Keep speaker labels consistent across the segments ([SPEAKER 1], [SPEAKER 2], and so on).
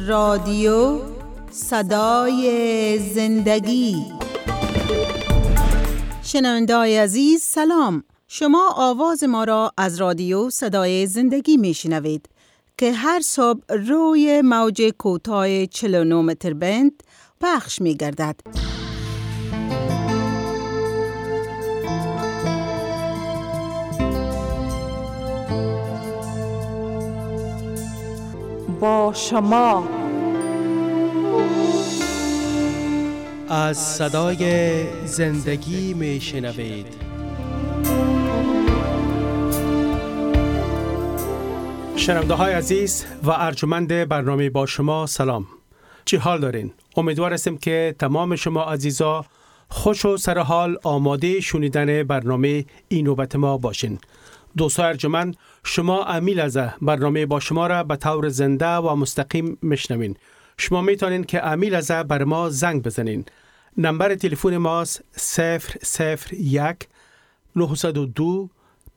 [SPEAKER 1] رادیو صدای زندگی. شنونده‌های عزیز سلام، شما آواز ما را از رادیو صدای زندگی میشنوید که هر صبح روی موج کوتاه 49 متر بند پخش می‌گردد.
[SPEAKER 2] با شما
[SPEAKER 3] از صدای زندگی میشنوید. شنونده‌های عزیز و ارجمند برنامه با شما سلام. چی حال دارین؟ امیدوار هستم که تمام شما عزیزا خوش و سرحال آماده شنیدن برنامه این نوبت ما باشین. دوستان ارجمند، شما امیل از برنامه با شما را به طور زنده و مستقیم میشنوین. شما میتونین که امیل از بر ما زنگ بزنین. نمبر تلفن ماست 001 902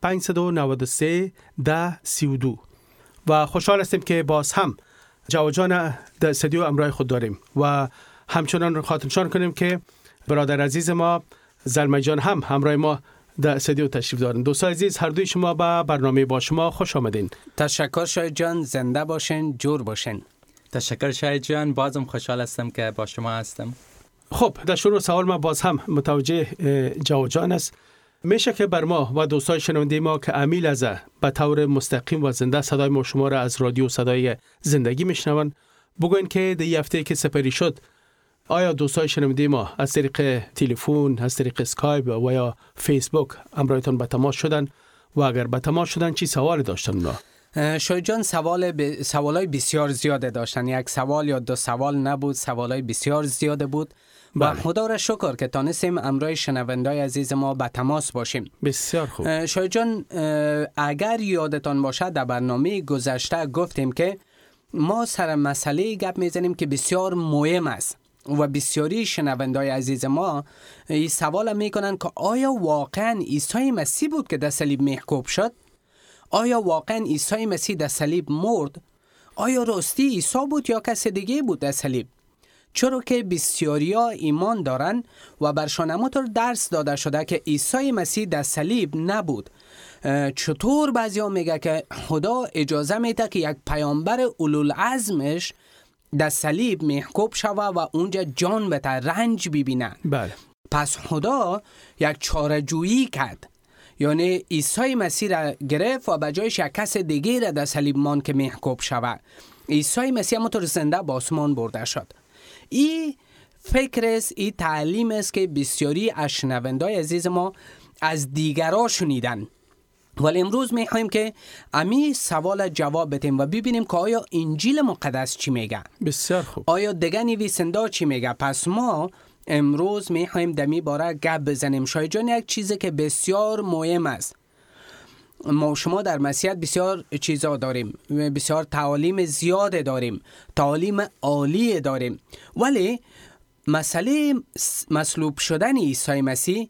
[SPEAKER 3] 593 1032 و خوشحال هستیم که باز هم جواد جان در استودیو امرای خود داریم و همچنان خاطرنشان کنیم که برادر عزیز ما زلمه جان هم همراه ما در استودیو تشریف دارن. دوستان عزیز، هر دوی شما به برنامه با شما خوش آمدین.
[SPEAKER 4] تشکر شاید جان، زنده باشین، جور باشین.
[SPEAKER 5] تشکر شاید جان، بازم خوشحال هستم که با شما هستم.
[SPEAKER 3] خب در شروع سوال ما باز هم متوجه جواد جان است. میشه که بر ما و دوستان شنونده ما که امیل از به طور مستقیم و زنده صدای ما شما را از رادیو صدای زندگی میشنون بگوین که در هفته که سپری شد آیا دوستان شنونده ما از طریق تلفن، از طریق اسکایپ و یا فیسبوک همراهتان به تماس شدن و اگر به تماس شدن چی سوالی داشتن اونا؟
[SPEAKER 4] شاید جان سوالای بسیار زیاده داشتن. یک سوال یا دو سوال نبود، سوالای بسیار زیاده بود. و خدا را شکر که تانستیم امروز شنوندای عزیز ما به تماس باشیم.
[SPEAKER 3] بسیار خوب.
[SPEAKER 4] شاید جان، اگر یادتان باشد در برنامه گذشته گفتیم که ما سر مسئله گپ میزنیم که بسیار مهم است و بسیاری شنوندای عزیز ما این سوال میکنن که آیا واقعا عیسی مسیح بود که در صلیب محکوب شد؟ آیا واقعا عیسی مسیح در صلیب مرد؟ آیا راستی عیسی بود یا کس دیگه بود در صلیب؟ چرا که بسیاریا ایمان دارن و برشان همونطور درس داده شده که عیسی مسیح در صلیب نبود. چطور بعضیا میگه که خدا اجازه میده که یک پیامبر اولوالعزمش در صلیب محکوب شوه و اونجا جان بده، رنج ببینه؟
[SPEAKER 3] بله.
[SPEAKER 4] پس خدا یک چاره‌جویی کرد، یعنی عیسی مسیح را گرفت و به جایش یک کس دیگه را در صلیب مان که محکوب شوه. عیسی مسیح همونطور زنده به آسمان برده شد. این فکر است، این تعلیم است که بسیاری از شنوندای عزیز ما از دیگرها شنیدن. ولی امروز میخوایم که امی سوال جواب بدیم و ببینیم که آیا انجیل مقدس چی میگه.
[SPEAKER 3] بسیار خوب.
[SPEAKER 4] آیا دیگه نویسنده چی میگه. پس ما امروز میخوایم دمی باره گپ بزنیم. شاید جان، یک چیزی که بسیار مهم است، ما شما در مسیحیت بسیار چیزا داریم، بسیار تعالیم زیاد داریم، تعالیم عالی داریم، ولی مسئله مصلوب شدن عیسی مسیح،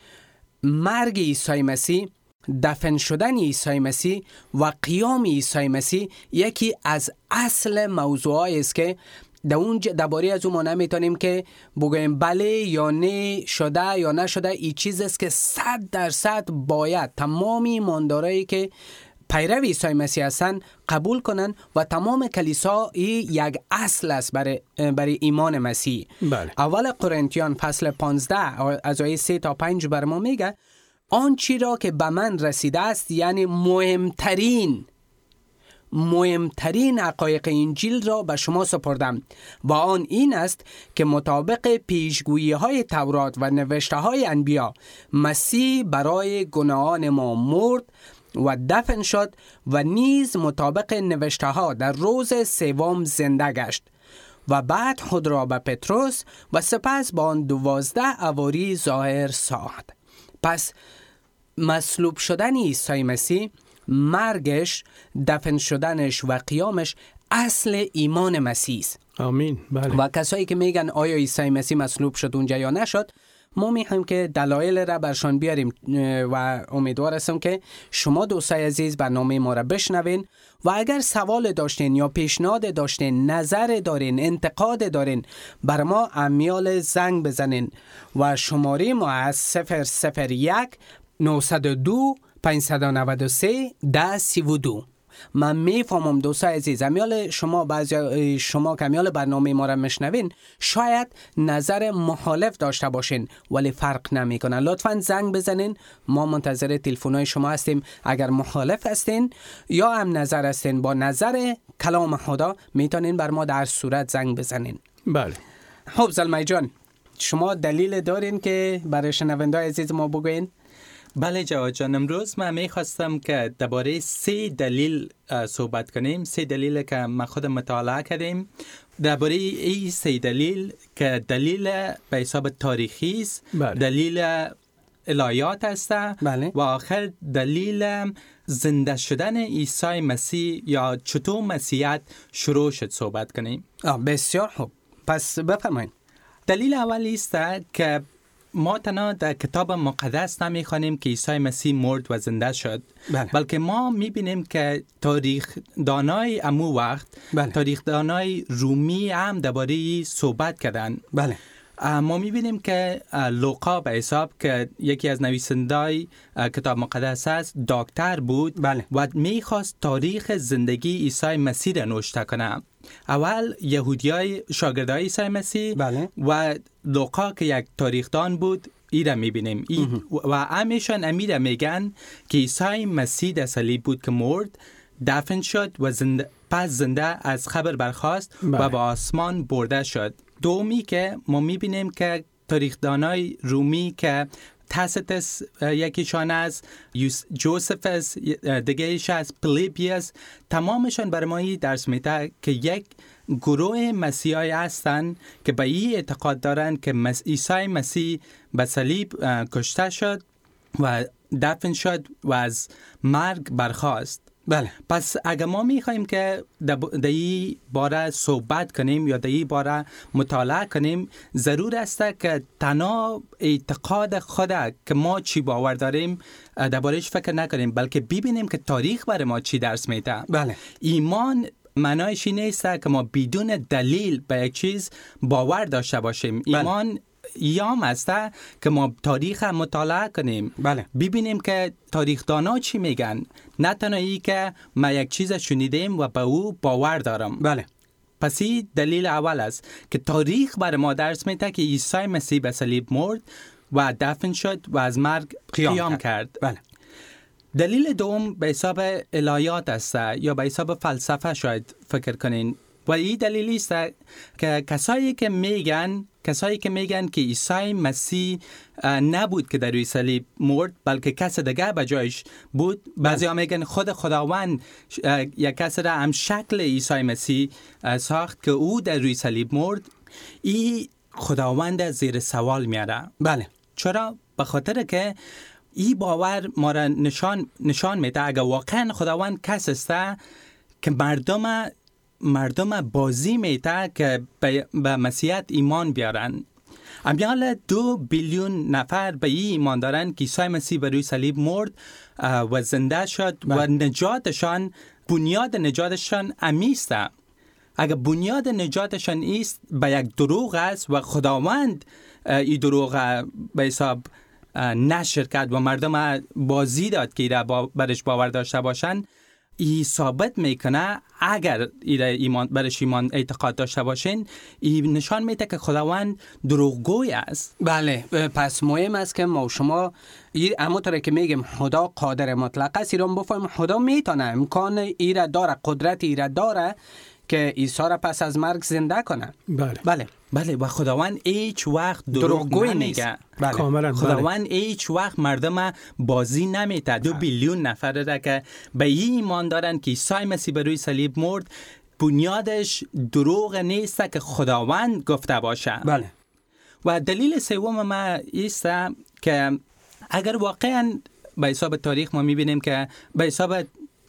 [SPEAKER 4] مرگ عیسی مسیح، دفن شدن عیسی مسیح و قیام عیسی مسیح یکی از اصل موضوعایی است که درباره از اون ما نمیتونیم که بگویم بله یا نه، شده یا نشده. این چیز است که 100% باید تمام ایماندارایی که پیرو عیسی مسیح هستن قبول کنن و تمام کلیسا یک اصل است برای ایمان مسیح.
[SPEAKER 3] بله.
[SPEAKER 4] اول قرنتیان فصل 15 از آیه 3 تا 5 بر ما میگه آن چی را که به من رسیده است، یعنی مهمترین حقایق انجیل را به شما سپردم و آن این است که مطابق پیشگویی های تورات و نوشته های انبیا مسیح برای گناهان ما مرد و دفن شد و نیز مطابق نوشته ها در روز سوم زنده گشت و بعد خود را به پتروس و سپس با آن 12 حواری ظاهر ساخت. پس مصلوب شدن عیسی مسیح، مرگش، دفن شدنش و قیامش اصل ایمان مسیح است.
[SPEAKER 3] آمین. بله.
[SPEAKER 4] و کسایی که میگن آیا عیسی مسیح مصلوب شد اونجا یا نشد، ما میخوایم که دلایل را برشان بیاریم و امیدوار هستم که شما دوستای عزیز برنامه ما را بشنوین و اگر سوال داشتین یا پیشنهاد داشتین، نظر دارین، انتقاد دارین، بر ما امیال زنگ بزنین و شماره ما از 001 902 593 1032. من میفهمم دوستای عزیز، امیال شما، بعضی شما که امیال برنامه ما را میشنوین شاید نظر مخالف داشته باشین ولی فرق نمیکنه. لطفاً زنگ بزنین، ما منتظر تلفن‌های شما هستیم. اگر مخالف هستین یا هم نظر هستین با نظر کلام خدا، میتونین بر ما در صورت زنگ بزنین.
[SPEAKER 3] بله.
[SPEAKER 4] خب زلمه جان، شما دلیل دارین که برای شنونده‌های عزیز ما بگوین؟
[SPEAKER 5] بله جواد جان، امروز من میخواستم که درباره 3 دلیل صحبت کنیم. 3 دلیل که ما خود مطالعه کردیم. درباره این 3 دلیل که دلیل به حساب تاریخی است، دلیل الهیات است، و آخر دلیل زنده شدن عیسی مسیح یا چطور مسیحیت شروع شد صحبت کنیم.
[SPEAKER 4] بسیار خوب، پس بفرمایید.
[SPEAKER 5] دلیل اولی است که ما تنها در کتاب مقدس نمیخوانیم که عیسی مسیح مرد و زنده شد، بلکه ما میبینیم که تاریخ دانای امو وقت، تاریخ دانای رومی هم درباره صحبت کردن. ما میبینیم که لوقا به حساب که یکی از نویسنده‌های کتاب مقدس است، دکتر بود و میخواست تاریخ زندگی عیسی مسیح را نوشته کنه. اول یهودیای شاگردای عیسی مسیح و لوقا که یک تاریخدان بود، ای را میبینیم و همیشان امیر میگن که عیسی مسیح در صلیب بود که مرد، دفن شد و پس زنده از قبر برخاست و به آسمان برده شد. دومی که ما میبینیم که تاریخدانای رومی که تاسیتس یکیشان است، جوزفس دیگه‌ایش است، پلیپیوس، تمامشان بر ما درس میده که یک گروه مسیحی هستند که به این اعتقاد دارند که عیسی مسیح به صلیب کشته شد و دفن شد و از مرگ برخاست. پس اگر ما میخوایم که در این باره صحبت کنیم یا در این باره مطالعه کنیم، ضرور است که تنها اعتقاد خود که ما چی باور داریم درباره‌اش فکر نکنیم، بلکه ببینیم که تاریخ برای ما چی درس میده. ایمان معنایش این نیست که ما بدون دلیل به یک چیز باور داشته باشیم. ایمان ایام است که ما تاریخ مطالعه کنیم، ببینیم که تاریخدانا چی میگن، نه تنها ای که ما یک چیز شنیدیم و به او باور دارم. پس این دلیل اول است که تاریخ برای ما درس میده که عیسی مسیح به صلیب مرد و دفن شد و از مرگ قیام کرد. دلیل دوم به حساب الهیات است یا به حساب فلسفه شاید فکر کنین، و این دلیلی است که کسایی که میگن که عیسی مسیح نبود که در روی صلیب مرد، بلکه کس دیگه به جایش بود. بعضیا میگن خود خداوند یک کس را هم شکل عیسی مسیح ساخت که او در روی صلیب مرد. این خداوند زیر سوال میاره. چرا؟ به خاطر که این باور ما را نشان میده اگر واقعا خداوند کس است که مردم بازی میده که به مسیحیت ایمان بیارن. امیال 2 بیلیون نفر به این ایمان دارن که عیسی مسیح بر روی صلیب مرد و زنده شد و نجاتشان، بنیاد نجاتشان امیست. اگر بنیاد نجاتشان است به یک دروغ است و خداوند این دروغ به حساب نشر کرد و مردم بازی داد که برش باور داشته باشن، ای ثابت میکنه اگر برش ایمان اعتقاد داشته باشین، ای نشان میده که خداوند دروغگوی است.
[SPEAKER 4] پس مهم است که ما و شما همونطوری که میگیم خدا قادر مطلق است، ایران بفهمیم خدا میتونه، امکان ایره داره، قدرت ایره داره که عیسی را پس از مرگ زنده کنه.
[SPEAKER 5] بله و خداوند هیچ وقت دروغگوی نمیگه. خداوند هیچ وقت مردم بازی نمیده. 2 بیلیون نفر را که به این ایمان دارن که عیسی مسیح بر روی صلیب مرد، بنیادش دروغ نیست که خداوند گفته باشه. و دلیل سوم ما است که اگر واقعا به حساب تاریخ ما میبینیم که به حساب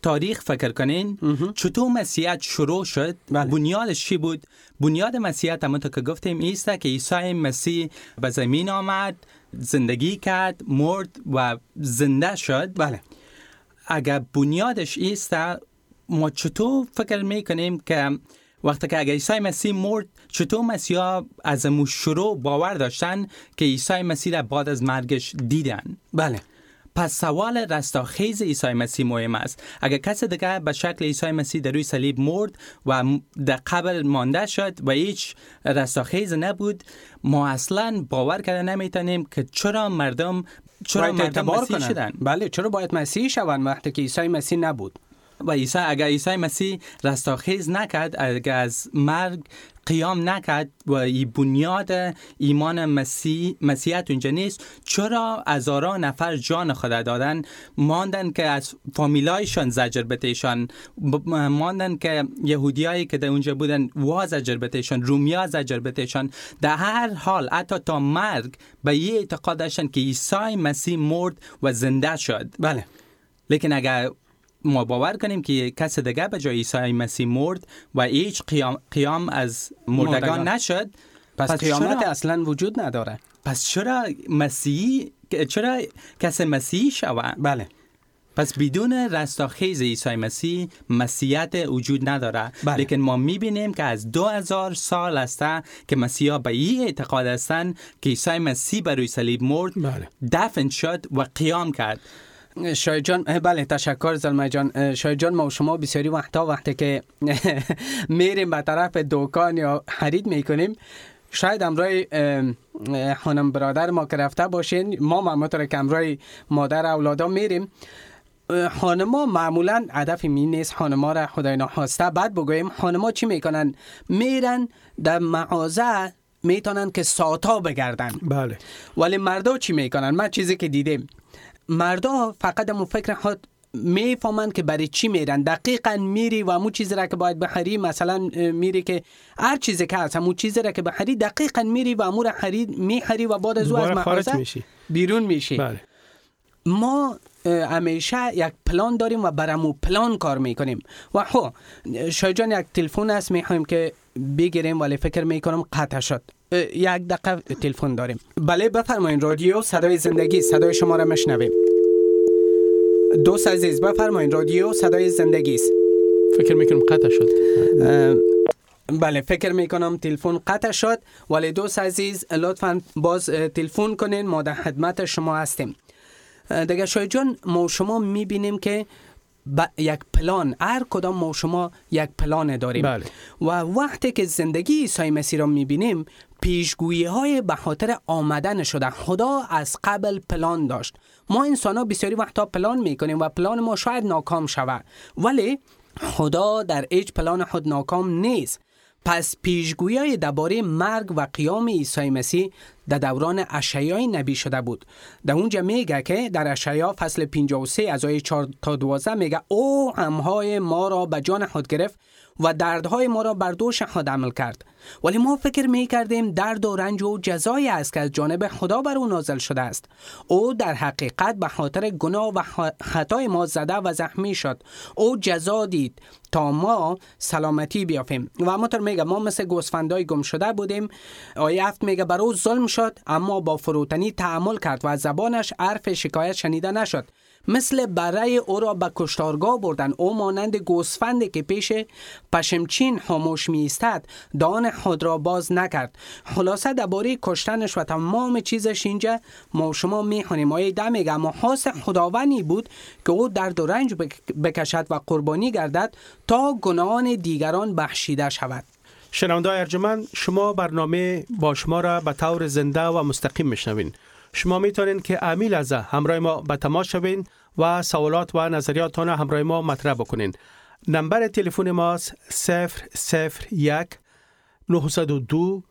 [SPEAKER 5] تاریخ فکر کنین چطور مسیحیت شروع شد، بنیادش چی بود؟ بنیاد مسیحیت همونطور که گفتیم ایسته که عیسی مسیح به زمین آمد، زندگی کرد، مرد و زنده شد.
[SPEAKER 4] بله.
[SPEAKER 5] اگر بنیادش ایسته، ما چطور فکر میکنیم که وقتی که اگر عیسی مسیح مرد، چطور مسیحا از امو شروع باور داشتن که عیسی مسیح را بعد از مرگش دیدن؟
[SPEAKER 4] بله.
[SPEAKER 5] پس سوال رستاخیز عیسی مسیح مهم است. اگر کسی دیگه به شکل عیسی مسیح در روی صلیب مرد و در قبر مانده شد و هیچ رستاخیز نبود، ما اصلا باور کرده نمیتونیم که چرا مردم مسیح شدن.
[SPEAKER 4] بله، چرا باید مسیح شوند وقتی که عیسی مسیح نبود؟
[SPEAKER 5] و اگر عیسی مسیح رستاخیز نکرد، اگر از مرگ قیام نکرد و این بنیاد ایمان مسیحیت اونجا نیست، چرا هزاران نفر جان خود دادن، ماندن که از فامیلایشان زجر بتیشان، ماندن که یهودیایی که در اونجا بودن زجر بتیشان، رومیا زجر بتیشان، در هر حال حتی تا مرگ به یه اعتقاد داشتن که عیسی مسیح مرد و زنده شد.
[SPEAKER 4] بله.
[SPEAKER 5] لیکن اگر ما باور کنیم که کسی دیگه به جای عیسی مسیح مرد و هیچ قیام از مردگان نشد،
[SPEAKER 4] پس قیامت اصلا وجود نداره.
[SPEAKER 5] پس چرا کسی مسیحی شود؟
[SPEAKER 4] بله.
[SPEAKER 5] پس بدون رستاخیز عیسی مسیح مسیحیت وجود نداره.
[SPEAKER 4] بله.
[SPEAKER 5] لیکن ما میبینیم که از 2000 سال است که مسیحا به این اعتقاد هستند که عیسی مسیح بر روی صلیب مرد، دفن شد و قیام کرد.
[SPEAKER 4] شاید جان، بله، تشکر زلمه جان. شاید جان، ما و شما بسیاری وقتی که میریم به طرف دکان یا خرید میکنیم، شاید امرای خانم برادر ما که رفته باشین، ما همونطور که امرای مادر اولادا میریم، خانما معمولا هدف می نیست خانما را خدای نخواسته بعد بگویم، خانما چی میکنن؟ میرن در مغازه میتونن که ساعتا بگردن.
[SPEAKER 3] بله.
[SPEAKER 4] ولی مردا چی میکنن؟ من چیزی که دیدم، مردا فقط همون فکر خود میفهمن که برای چی میرن. دقیقاً میری و همون چیزی را که باید بخری، مثلا میری که هر چیزی که هست همون چیزی را که بخری دقیقاً میری و همون را میخری و بعد از او از مغازه بیرون میشی.
[SPEAKER 3] بله.
[SPEAKER 4] ما همیشه یک پلان داریم و برامو پلان کار میکنیم. و خب شاید جان، یک تلفن هست میخوایم که بگیریم ولی فکر میکنم قطع شد. یک دقیقه تلفن داریم. بله بفرمایین. رادیو صدای زندگی، صدای شما را میشنویم. دوست عزیز بفرمایین. رادیو صدای زندگی است.
[SPEAKER 3] فکر میکنم قطع شد.
[SPEAKER 4] بله، فکر میکنم تلفن قطع شد، ولی دوست عزیز لطفاً باز تلفن کنین، ما در خدمت شما هستیم. دیگه شاید جان، ما شما میبینیم که یک پلان، هر کدام ما شما یک پلان داریم.
[SPEAKER 3] بله.
[SPEAKER 4] و وقتی که زندگی عیسی مسیح را میبینیم، پیشگویی های به خاطر آمدن شده. خدا از قبل پلان داشت. ما انسان ها بسیاری وقتا پلان میکنیم و پلان ما شاید ناکام شود، ولی خدا در هیچ پلان خود ناکام نیست. پس پیشگویی درباره مرگ و قیام عیسی مسیح در دوران اشعیا نبی شده بود. در اونجا میگه که در اشعیا فصل 53 از آیه 4 تا 12 میگه او غمهای ما را به جان خود گرفت و دردهای ما را بر دوش خود حمل کرد. ولی ما فکر میکردیم درد و رنج و جزایی است که از جانب خدا بر او نازل شده است. او در حقیقت به خاطر گناه و خطای ما زده و زخمی شد. او جزا دید تا ما سلامتی بیافیم. و همونطور میگه ما مثل گوسفندای گم شده بودیم. آیه 7 میگه بر او ظلم شد، اما با فروتنی تحمل کرد و از زبانش حرف شکایت شنیده نشد. مثل بره او را به کشتارگاه بردن. او مانند گوسفندی که پیش پشمچین خاموش می ایستد، دهان خود را باز نکرد. خلاصه درباره کشتنش و تمام چیزش اینجا ما شما میخونیم. آیه 10 میگه اما خواست خداوندی بود که او درد و رنج بکشد و قربانی گردد تا گناهان دیگران بخشیده شود.
[SPEAKER 3] شنونده‌های ارجمند، شما برنامه با شما را به طور زنده و مستقیم میشنوین. شما میتونین که امی لحظه همراه ما به تماس شوین و سوالات و نظریاتتان همراه ما مطرح بکنین. نمبر تلفن ماست 001 902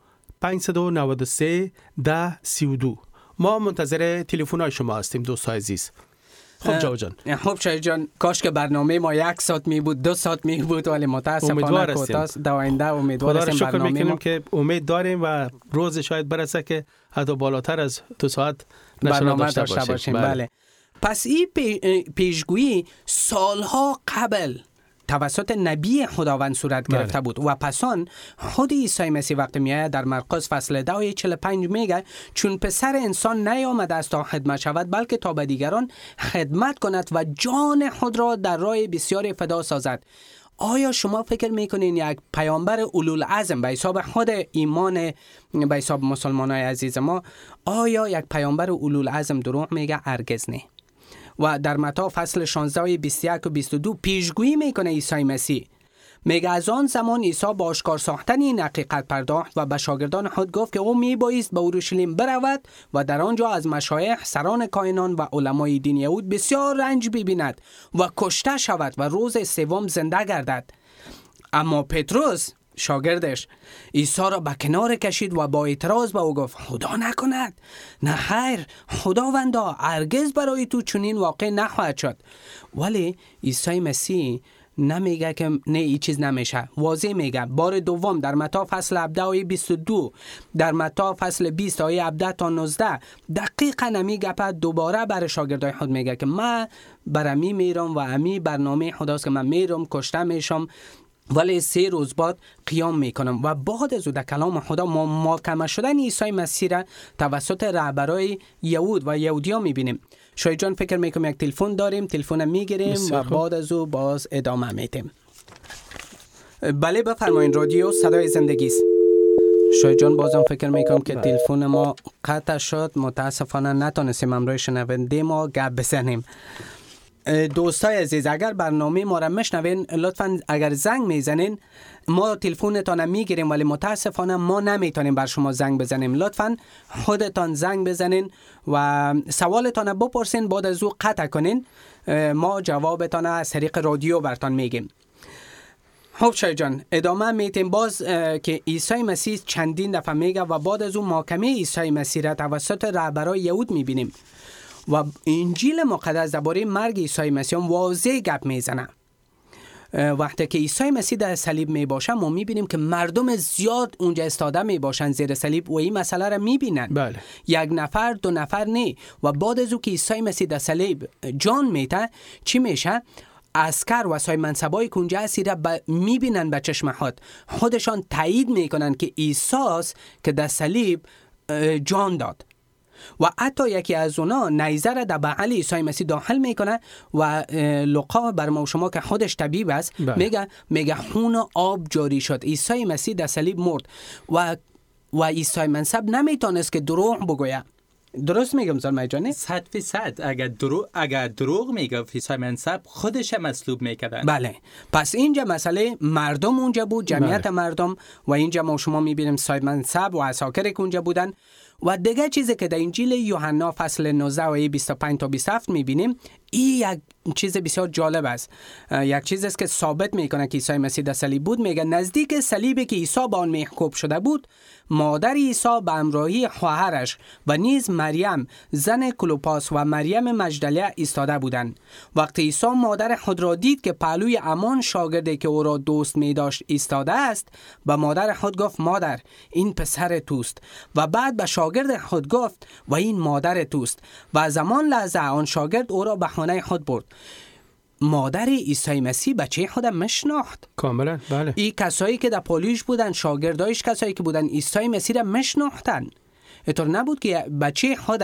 [SPEAKER 3] 593 1032. ما منتظر تلفن‌های شما هستیم دوستان عزیز. خب جواد جان.
[SPEAKER 4] خب شاید جان، کاش که برنامه ما 1 ساعت می بود، 2 ساعت می بود، ولی متاسفانه کوتاست. دوآینده امیدوار هستیم برنامه ما
[SPEAKER 3] که امید داریم و روز شاید برسه که حتی بالاتر از 2 ساعت
[SPEAKER 4] برنامه داشته باشیم. بله. پس این پیشگویی سالها قبل توسط نبی خداوند صورت گرفته بود و پسان خود عیسی مسیح وقت میآید در مرقس فصل 10:45 میگه چون پسر انسان نیامده است تا خدمت شود بلکه تا به دیگران خدمت کند و جان خود را در راه بسیار فدا سازد. آیا شما فکر میکنین یک پیامبر اولوالعزم به حساب خود ایمان به حساب مسلمانای عزیز ما، آیا یک پیامبر اولوالعزم دروغ میگه؟ هرگز نه. و در متی فصل 16:21 و 22 پیشگویی میکنه عیسی مسیح، میگه از آن زمان عیسی با آشکار ساختن این حقیقت پرداخت و به شاگردان خود گفت که او میبایست به اورشلیم برود و در آنجا از مشایخ، سران کاهنان و علمای دین یهود بسیار رنج ببیند و کشته شود و روز سوم زنده گردد. اما پتروس شاگردش عیسی را به کنار کشید و با اعتراض به او گفت خدا نکند، نه خیر خداوندا، هرگز برای تو چنین واقع نخواهد شد. ولی عیسی مسیح نمیگه که نه این چیز نمیشه، واضح میگه. بار دوم در متی فصل 17:22، در متی فصل 20:17 تا 19 دقیقاً نمی گپه. دوباره برای شاگردای خود میگه که من برمی میرم و امی برنامه خداست که من میرم کشته میشم ولی 3 روز بعد قیام میکنم. و بعد از در کلام خدا محاکمه شدن عیسی مسیح را توسط رهبرای یهود و یهودیان میبینیم. شاید جان فکر میکنم یک تلفن داریم، تلفن میگیریم و بعد از او باز ادامه میدیم. بله بفرمایید، رادیو صدای زندگی است. شاید جان بازم فکر میکنم که تلفن ما قطع شد، متاسفانه نتونستیم همراه شنونده ما گپ بزنیم. دوستای عزیز، اگر برنامه ما را میشنوین لطفاً اگر زنگ میزنین ما تلفنتان میگیریم ولی متاسفانه ما نمیتونیم بر شما زنگ بزنیم. لطفاً خودتان زنگ بزنین و سوالتان بپرسین، بعد از او قطع کنین، ما جوابتان از طریق رادیو براتون میگیم. خب شاید جان ادامه میتیم باز که عیسی مسیح چندین دفعه میگه و بعد از اون محاکمه عیسی مسیح را توسط رهبرای یهود میبینیم و انجیل مقدس درباره مرگ عیسی مسیح واضح گپ میزنه. وقتی که عیسی مسیح در صلیب میباشه ما میبینیم که مردم زیاد اونجا استاده میباشن زیر صلیب و این مسئله را میبینن.
[SPEAKER 3] بله.
[SPEAKER 4] 1 نفر 2 نفر نه. و بعد از او که عیسی مسیح در صلیب جان میته چی میشه؟ عسکر و سایر منصبای که اونجا هستی را میبینن به چشم خودشان تایید میکنن که عیسی است که در صلیب جان داد. و حتی یکی از اونا نیزه را در بغل عیسی مسیح داخل میکنه و لوقا بر ما و شما که خودش طبیب است میگه خون آب جاری شد. عیسی مسیح در صلیب مرد و عیسی منصب نمیتونست که دروغ بگوید. درست میگم زلمه جانی؟
[SPEAKER 5] 100%. اگر دروغ میگه عیسی منصب خودش مصلوب میکرد.
[SPEAKER 4] بله. پس اینجا مسئله مردم اونجا بود، جمعیت مردم، و اینجا ما شما میبینیم عیسی منصب و عساکر که اونجا بودن. و دیگه چیزی که در انجیل یوحنا فصل 19 و 25 تا 27 میبینیم، این یک چیز بسیار جالب است. یک چیز است که ثابت میکنه که عیسی مسیح در صلیب بود. میگه نزدیک صلیبی که عیسی با آن محکوب شده بود، مادر عیسی به همراهی خواهرش و نیز مریم زن کلوپاس و مریم مجدلیه ایستاده بودند. وقتی عیسی مادر خود را دید که پهلوی همان شاگردی که او را دوست می داشت ایستاده است، به مادر خود گفت مادر این پسر توست. و بعد به شاگرد خود گفت و این مادر توست. و از همان لحظه آن شاگرد او را به خانه خود برد. مادر عیسی مسیح بچه خودم مشناخت.
[SPEAKER 3] کاملا بله.
[SPEAKER 4] این کسایی که در پالیش بودن، شاگردایش کسایی که بودن، عیسی مسیح را مشناختن. اینطور نبود که بچه خود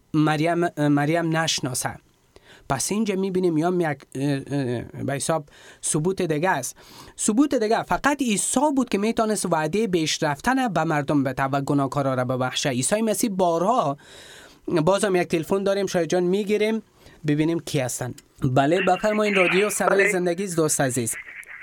[SPEAKER 4] مریم نشناسه. پس اینجا میبینیم یا یک به حساب ثبوت دیگه است. ثبوت دیگه فقط عیسی بود که میتونست وعده بهش رفتن به مردم بده و گناهکارا را ببخشه. عیسی مسیح بارها. بازم یک تلفن داریم، شاید جان میگیریم ببینیم کی هستن. بله بفرمایید، رادیو صدای زندگی است دوست عزیز.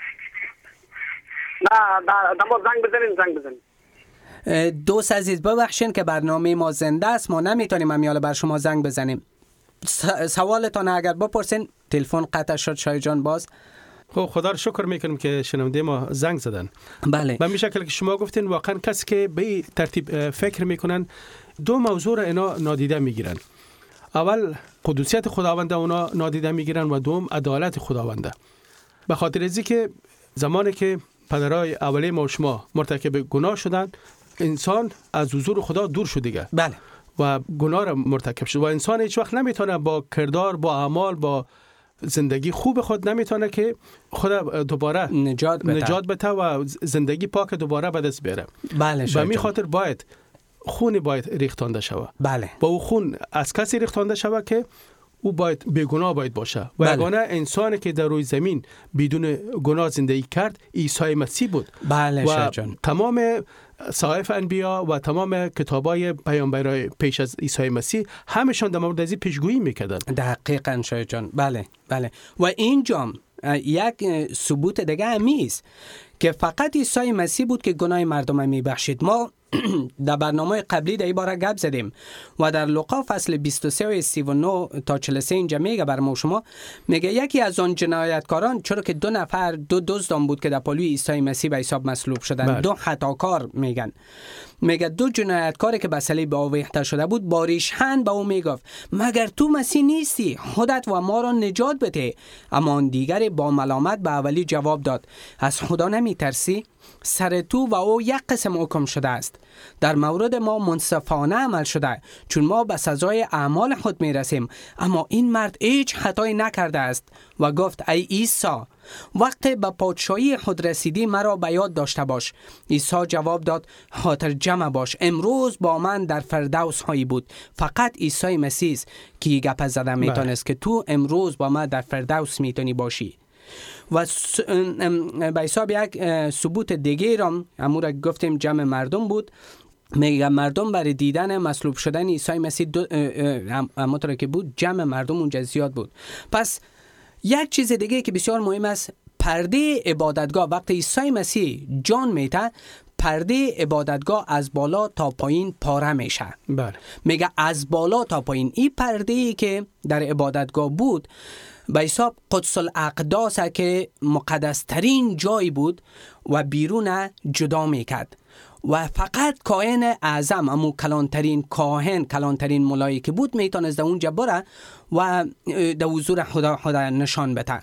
[SPEAKER 6] ما زنگ بزنیم.
[SPEAKER 4] دوست عزیز ببخشید که برنامه ما زنده است، ما نمیتونیم امیال بر شما زنگ بزنیم. سوالتان اگر بپرسین. تلفن قطع شد شاید جان باز.
[SPEAKER 3] خب خدا رو شکر میکنم که شنونده ما زنگ زدن.
[SPEAKER 4] بله.
[SPEAKER 3] به همین شکل که شما گفتین واقعا کسی که به ترتیب فکر میکنن 2 موضوع را اینا نادیده میگیرن. اول قدوسیت خداوند اونا نادیده میگیرن و دوم عدالت خداونده. به خاطر ازی که زمانی که پدرای اولی ما و شما مرتکب گناه شدن، انسان از حضور خدا دور شد دیگه.
[SPEAKER 4] بله.
[SPEAKER 3] و گناه را مرتکب شد. و انسان هیچ وقت نمیتونه با کردار، با اعمال، با زندگی خوب خود نمیتونه که خود دوباره نجات بده و زندگی پاک دوباره به دست بیاره.
[SPEAKER 4] بله.
[SPEAKER 3] و می خاطر باید خون باید ریختانده شود.
[SPEAKER 4] بله.
[SPEAKER 3] با او خون از کسی ریختانده شود که او باید بیگناه باید باشه. و یگانه انسانی که در روی زمین بدون گناه زندگی کرد عیسی مسیح بود.
[SPEAKER 4] بله
[SPEAKER 3] و تمام صحائف انبیا و تمام کتابای پیامبرای پیش از عیسی مسیح همشان در مورد از این پیشگویی میکردن.
[SPEAKER 4] دقیقاً شاید جان. بله. و اینجا یک ثبوت دیگه همیست که فقط عیسی مسیح بود که گناه مردم میبخشید. ما در برنامه قبلی در این باره گپ زدیم و در لوقا فصل 23 و 39 تا 43 اینجا میگه بر ما شما، میگه یکی از آن جنایتکاران، چرا که دو دزدان بود که در پلوی عیسی مسیح به حساب مصلوب شدن، دو خطاکار میگه دو جنایتکاری که به صلیب آویخته شده بود با ریشخند به او میگفت مگر تو مسیح نیستی؟ خودت و ما را نجات بده. اما آن دیگر با ملامت به اولی جواب داد از خدا نمیترسی؟ سر تو و او یک قسم حکم شده است. در مورد ما منصفانه عمل شده چون ما به سزای اعمال خود میرسیم، اما این مرد هیچ خطایی نکرده است. و گفت ای عیسی، وقتی به پادشاهی خود رسیدی مرا به یاد داشته باش. عیسی جواب داد خاطر جمع باش، امروز با من در فردوس هایی بود. فقط عیسی مسیح که گپ زده میتونست که تو امروز با من در فردوس میتونی باشی. و به حساب یک ثبوت دیگه را امور گفتیم جمع مردم بود. میگه مردم برای دیدن مصلوب شدن عیسی مسیح همونطور که بود جمع مردم اونجا زیاد بود. پس یک چیز دیگه که بسیار مهم است، پرده عبادتگاه وقتی عیسی مسیح جان میته، پرده عبادتگاه از بالا تا پایین پاره میشه.
[SPEAKER 3] بله.
[SPEAKER 4] میگه از بالا تا پایین. این پرده‌ای که در عبادتگاه بود به حساب قدس الاقداس که مقدس ترین جای بود و بیرون جدا میکرد و فقط کاهن اعظم، امو کلانترین کاهن، کلانترین ملائکه بود میتونست در اونجا بره و در حضور خدا نشان بده.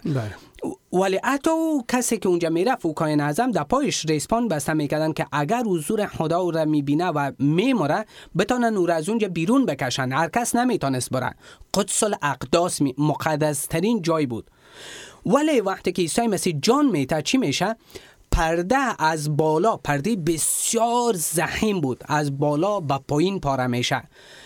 [SPEAKER 4] ولی حتی کسی که اونجا میرفت و کاهن اعظم در پایش ریسپان بسته میکردن که اگر حضور خدا او را میبینه و میمره بتونن او را از اونجا بیرون بکشن. هر کس نمیتونست بره. قدس الاقداس مقدس ترین جای بود. ولی وقتی که عیسی مسیح جان میته چی میشه؟ پرده از بالا، پرده بسیار ضخیم بود، از بالا به پایین پاره میشه.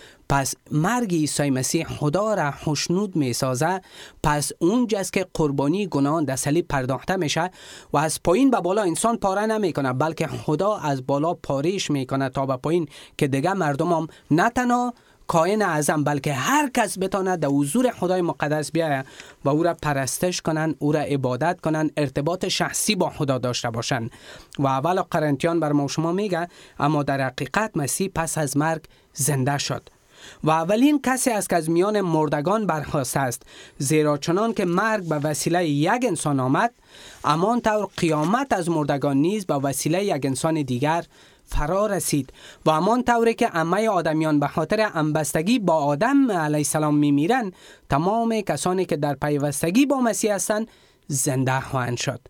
[SPEAKER 4] پس مرگ عیسی مسیح خدا را خوشنود میسازه. پس اونجاست که قربانی گناهان در صلیب پرداخته میشه و از پایین به بالا انسان پاره نمیکنه، بلکه خدا از بالا پاریش میکنه تا به پایین که دیگه مردم هم نه تنها کاهن اعظم بلکه هر کس بتونه در حضور خدای مقدس بیاید و او را پرستش کنن، او را عبادت کنن، ارتباط شخصی با خدا داشته باشن. و اول قرنتیان بر ما شما میگه اما در حقیقت مسیح پس از مرگ زنده شد و اولین کسی است که از میان مردگان برخاسته است، زیرا چنان که مرگ به وسیله یک انسان آمد، همان طور قیامت از مردگان نیز به وسیله یک انسان دیگر فرا رسید. و همان طوری که همه آدمیان به خاطر همبستگی با آدم علیه السلام میمیرن، تمام کسانی که در پیوستگی با مسیح هستند زنده خواهند شد.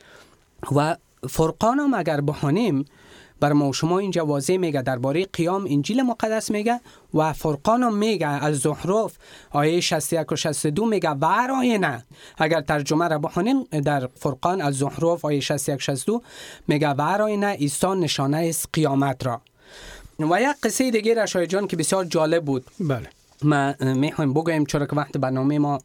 [SPEAKER 4] و فرقان هم اگر بخوانیم بر ما شما اینجا واضح میگه درباره قیام انجیل مقدس میگه و فرقان هم میگه از زخرف آیه 61 و 62 میگه و آینه. اگر ترجمه را بخونیم در فرقان از زخرف آیه 61 62 میگه و آینه عیسی نشانه است قیامت را. و یک قصه دیگه را شاید جان که بسیار جالب بود.
[SPEAKER 3] بله.
[SPEAKER 4] ما میخوایم بگویم چرا که وقت برنامه ما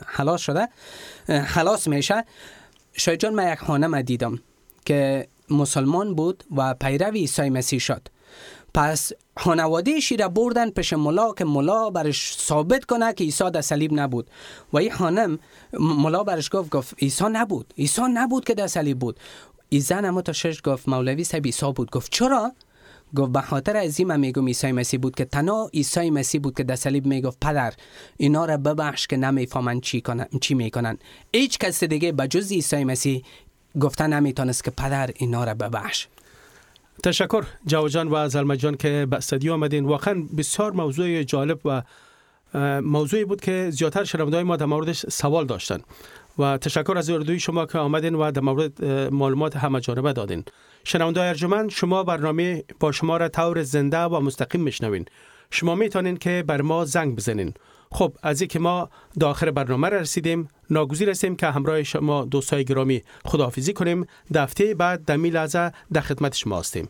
[SPEAKER 4] خلاص میشه. شاید جان من یک خانم دیدم که مسلمان بود و پیرو عیسی مسیح شد. پس خانواده‌اش را بردن پیش ملا که ملا برش ثابت کنه که عیسی در صلیب نبود. و این خانم ملا برش گفت عیسی نبود که در صلیب بود. این زن هم متشش گفت مولوی صاحب عیسی بود. گفت چرا؟ گفت به خاطر از این من میگم عیسی مسیح بود که تنها عیسی مسیح بود که در صلیب میگفت پدر اینا را ببخش که نمیفهمن چی میکنن. هیچ کس دیگه بجز عیسی مسیح گفتن نمیتونست که پدر اینا را ببخش.
[SPEAKER 3] تشکر جواد جان و زلمه جان که به استودیو آمدین. واقعا بسیار موضوع جالب و موضوعی بود که زیادتر شنونده‌های ما در موردش سوال داشتن و تشکر از اردوی شما که آمدین و در مورد معلومات همه جانبه دادین. شنونده‌های ارجمند، شما برنامه با شما را طور زنده و مستقیم میشنوین. شما میتونین که بر ما زنگ بزنین. خب از اینکه ما داخل برنامه رسیدیم، ناگزیر هستیم که همراه شما دوستای گرامی خداحافظی کنیم. هفته بعد در این لحظه در خدمت شما هستیم.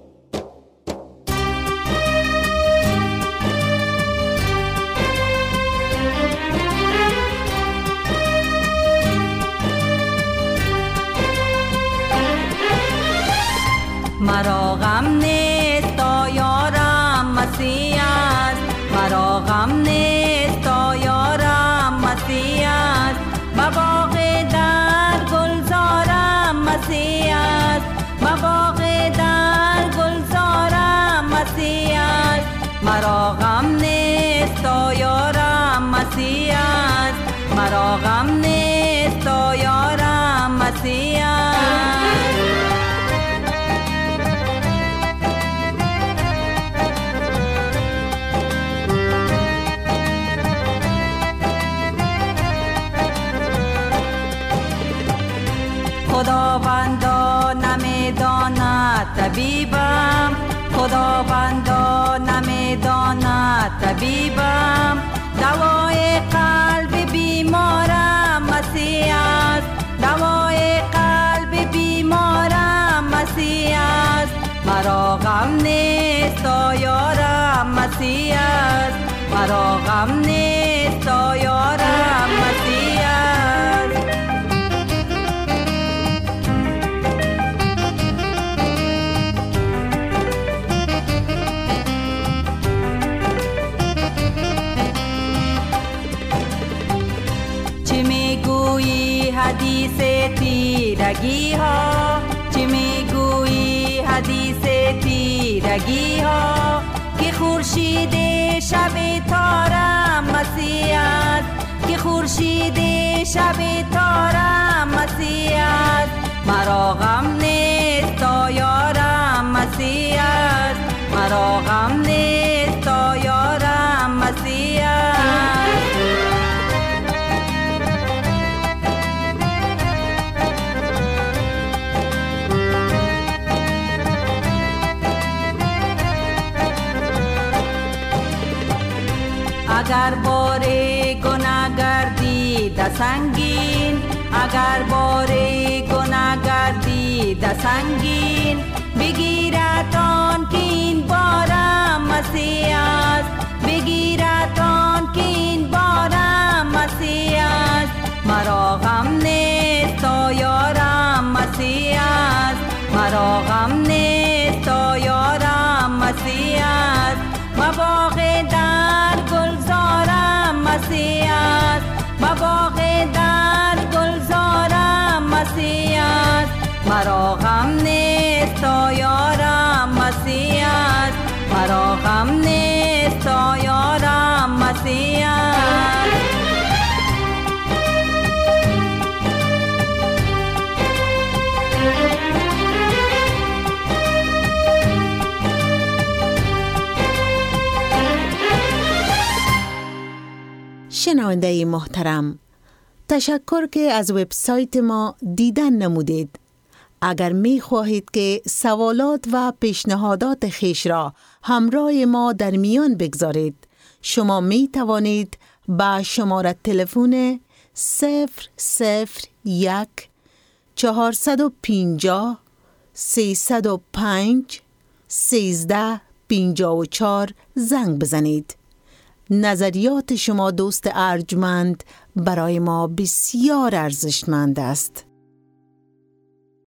[SPEAKER 7] مرا غم نیست تا یارم مسیح است، مرا غم نیست تا یارم مسیح است، به باغ در گلزارم مسیح است، به باغ در گلزارم مسیح است، مرا غم نیست تا یارم مسیح است، مرا غم نیست تا یارم مسیح است. خداوندا نمیداند طبیبم، خداوندا نمیداند طبیبم، دوای قلب بیمارم مسیح است، دوای قلب بیمارم مسیح است، مرا غم نیست تا یارم مسیح است، مرا غم نیست تا یارم مسیح است. حدیث تیرگی ها، چه میگویی حدیث تیرگی ها، که خورشید شب تارم مسیح است، که خورشید شب تارم مسیح است، مرا غم نیست تا یارم مسیح است، مرا غم نیست تا یارم مسیح است. اگر بار گناه گردید سنگین، اگر بار گناه گردید سنگین، بگیرتان که این بارم مسیح است، بگیرتان که این بارم مسیح است، مرا غم نیست تا یارم مسیح است، مرا غم نیست تا یارم مسیح است، باغ در گلزارم مسیح است، باغ در گلزارم مسیح است، مرا غم نیست تا یارم مسیح است، مرا غم نیست تا یارم مسیح است.
[SPEAKER 1] شنونده محترم، تشکر که از وبسایت ما دیدن نمودید. اگر می خواهید که سوالات و پیشنهادات خیش را همراه ما در میان بگذارید، شما می توانید با شماره تلفن 001 450 305 1354 زنگ بزنید. نظریات شما دوست ارجمند برای ما بسیار ارزشمند است.